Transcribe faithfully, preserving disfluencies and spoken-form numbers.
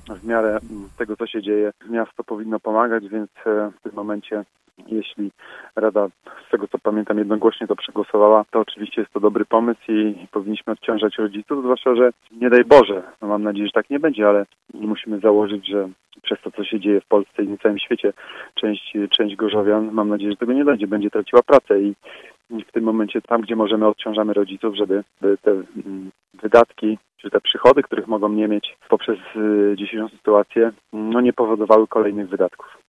w miarę tego, co się dzieje, miasto powinno pomagać, więc w tym momencie, jeśli Rada, z tego co pamiętam, jednogłośnie to przegłosowała, to oczywiście jest to dobry pomysł i powinniśmy odciążać rodziców, zwłaszcza, że nie daj Boże, no mam nadzieję, że tak nie będzie, ale musimy założyć, że przez to, co się dzieje w Polsce i na całym świecie, część, część gorzowian, mam nadzieję, że tego nie będzie, będzie traciła pracę i w tym momencie tam, gdzie możemy, odciążamy rodziców, żeby te wydatki, czy te przychody, których mogą nie mieć poprzez dzisiejszą sytuację, no nie powodowały kolejnych wydatków.